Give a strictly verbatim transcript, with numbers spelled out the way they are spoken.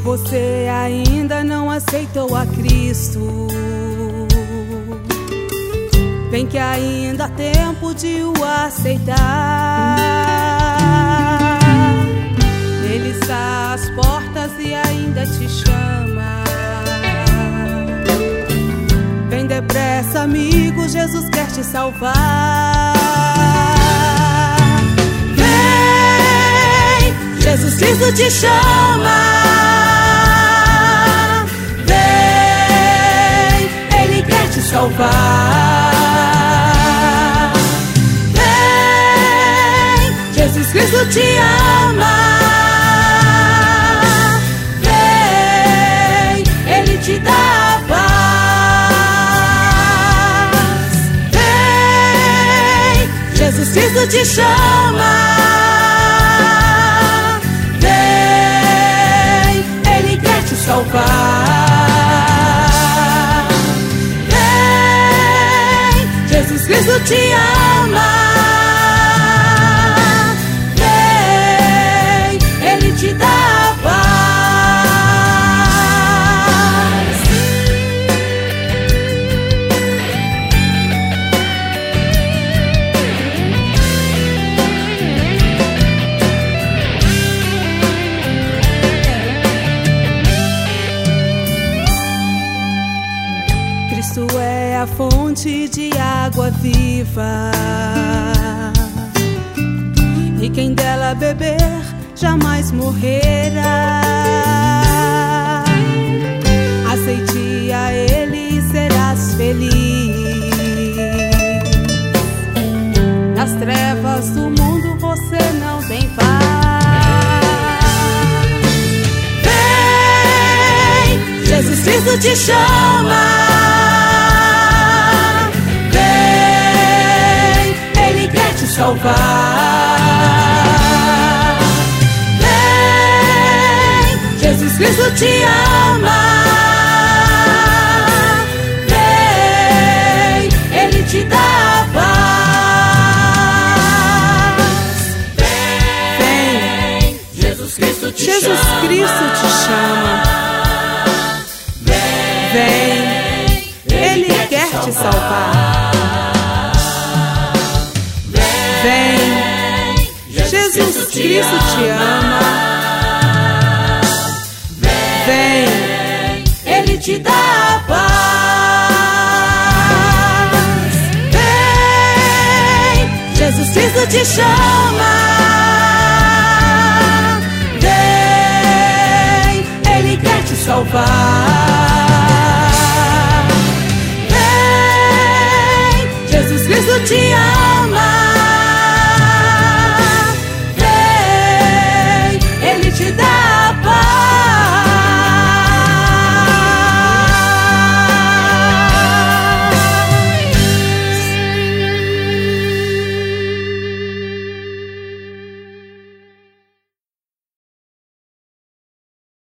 você ainda não aceitou a Cristo, vem que ainda há tempo de o aceitar. Ele está às portas e ainda te chama. Vem depressa, amigo, Jesus quer te salvar. Vem, Jesus Cristo te chama. Salvar. Vem, Jesus Cristo te ama. Vem, Ele te dá a paz. Vem, Jesus Cristo te chama. Vem, Ele quer te salvar. Jesus Cristo te ama. Vem, Ele te dá a paz. Cristo é a fonte de água viva, e quem dela beber jamais morrerá. Aceite a Ele e serás feliz. Nas trevas do mundo você não tem paz. Vem, Jesus Cristo te chama. Salvar. Vem, Jesus Cristo te ama. Vem, Ele te dá a paz. Vem, Jesus Cristo te Jesus chama. Cristo te chama. Vem, Ele quer te salvar. vem, Jesus Cristo te ama. vem, Ele te dá a paz. Vem, Jesus Cristo te chama. Vem, Ele quer te salvar.